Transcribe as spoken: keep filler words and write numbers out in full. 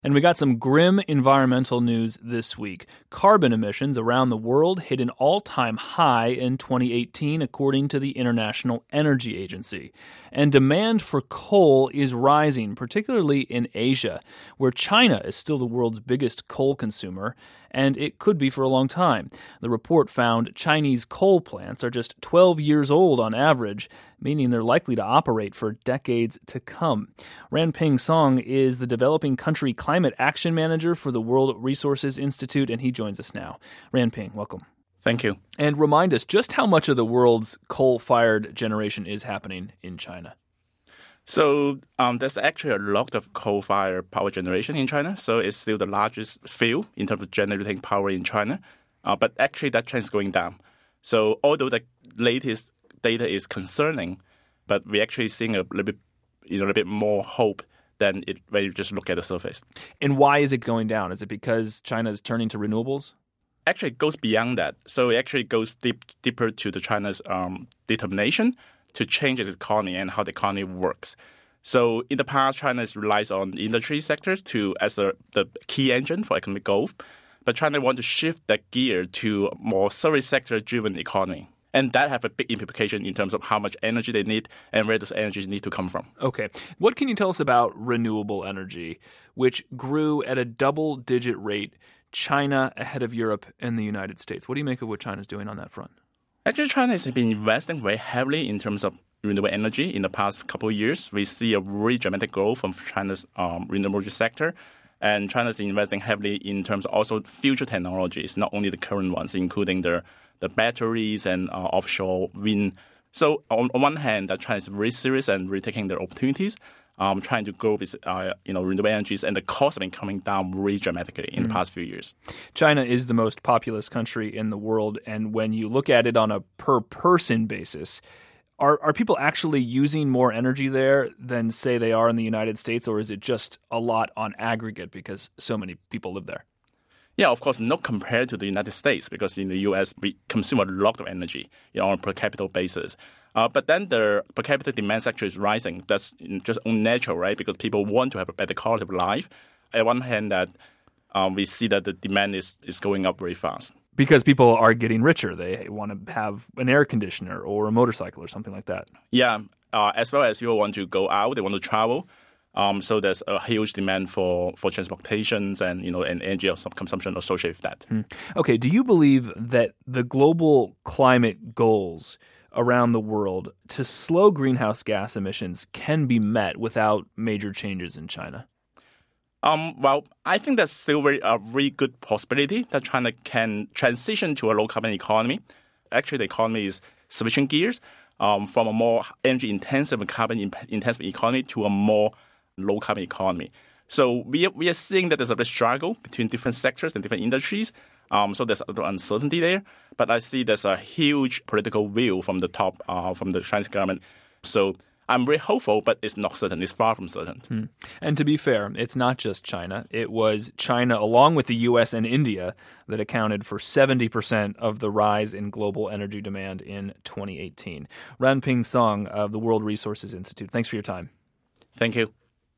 And we got some grim environmental news this week. Carbon emissions around the world hit an all-time high in twenty eighteen, according to the International Energy Agency. And demand for coal is rising, particularly in Asia, where China is still the world's biggest coal consumer, and it could be for a long time. The report found Chinese coal plants are just twelve years old on average, meaning they're likely to operate for decades to come. Ranping Song is the Developing Country Climate Action Manager for the World Resources Institute, and he joins us now. Ranping, welcome. Thank you. And remind us just how much of the world's coal-fired generation is happening in China. So um, there's actually a lot of coal-fired power generation in China. So it's still the largest field in terms of generating power in China. Uh, but actually that trend is going down. So although the latest data is concerning, but we're actually seeing a little bit, you know, a little bit more hope than it when you just look at the surface. And why is it going down? Is it because China is turning to renewables? Actually, it goes beyond that. So it actually goes deep, deeper to the China's um, determination to change its economy and how the economy works. So in the past, China relies on industry sectors to as a, the key engine for economic growth. But China wants to shift that gear to a more service sector-driven economy. And that have a big implication in terms of how much energy they need and where those energies need to come from. Okay. What can you tell us about renewable energy, which grew at a double-digit rate, China ahead of Europe and the United States? What do you make of what China's doing on that front? Actually, China has been investing very heavily in terms of renewable energy in the past couple of years. We see a really dramatic growth from China's um, renewable energy sector. And China is investing heavily in terms of also future technologies, not only the current ones, including the the batteries and uh, offshore wind. So on, on one hand, that China is very serious and really taking their opportunities, um, trying to grow with uh, you know renewable energies, and the cost have been coming down really dramatically in mm. the past few years. China is the most populous country in the world, and when you look at it on a per-person basis, are are people actually using more energy there than, say, they are in the United States, or is it just a lot on aggregate because so many people live there? Yeah, of course, not compared to the United States, because in the U S, we consume a lot of energy you know, on a per capita basis. Uh, but then the per capita demand actually is rising. That's just unnatural, right? Because people want to have a better quality of life. On one hand, that um, we see that the demand is, is going up very fast. Because people are getting richer. They want to have an air conditioner or a motorcycle or something like that. Yeah, uh, as well as people want to go out, they want to travel. Um, so there's a huge demand for, for transportations and, you know, and energy consumption associated with that. Hmm. Okay, do you believe that the global climate goals around the world to slow greenhouse gas emissions can be met without major changes in China? Um, well, I think that's still very, a really good possibility that China can transition to a low-carbon economy. Actually, the economy is switching gears um, from a more energy-intensive and carbon-intensive economy to a more low-carbon economy. So we are, we are seeing that there's a bit struggle between different sectors and different industries. Um, so there's a little uncertainty there. But I see there's a huge political will from the top, uh, from the Chinese government. So I'm very hopeful, but it's not certain. It's far from certain. Hmm. And to be fair, it's not just China. It was China, along with the U S and India, that accounted for seventy percent of the rise in global energy demand in twenty eighteen. Ranping Song of the World Resources Institute, thanks for your time. Thank you.